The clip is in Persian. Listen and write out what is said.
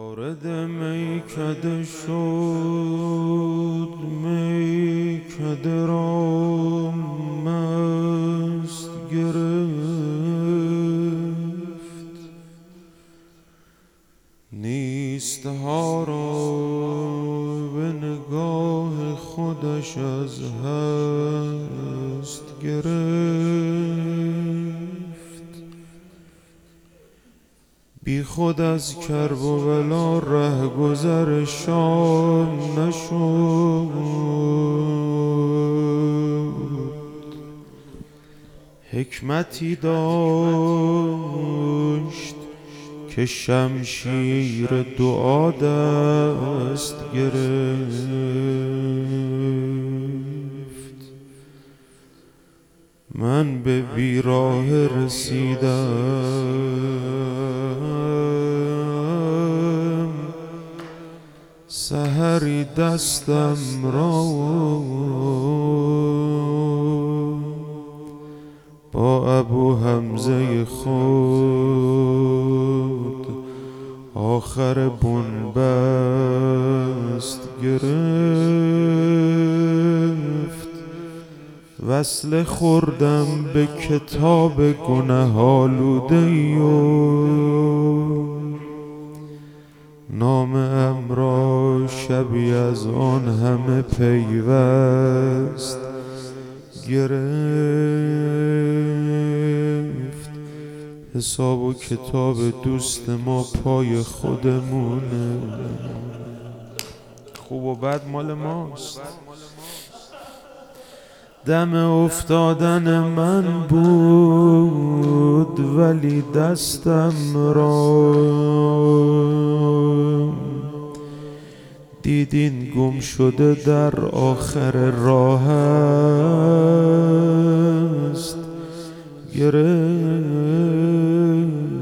وارد میکده شد، میکده را مست گرفت. نیستها را به نگاه خودش از هست گرفت. بی خود از کرب و بلا رهگذرشان نشد. حکمتی داشت که شمشیر دعا دست گرفت. من به بیراه رسیدم، سحری دستم را با ابو حمزه خود آخر بنبست گرفت. وصله خوردم به کتاب گنه آلوده‌ای و نامه‌ام را شبی از آن همه پیوست گرفت. حساب و کتاب دوست ما پای خودمونه، خوب و بد مال ماست. دم افتادن من بود ولی دستم را دیدین گم شده در آخر راه است گرفت.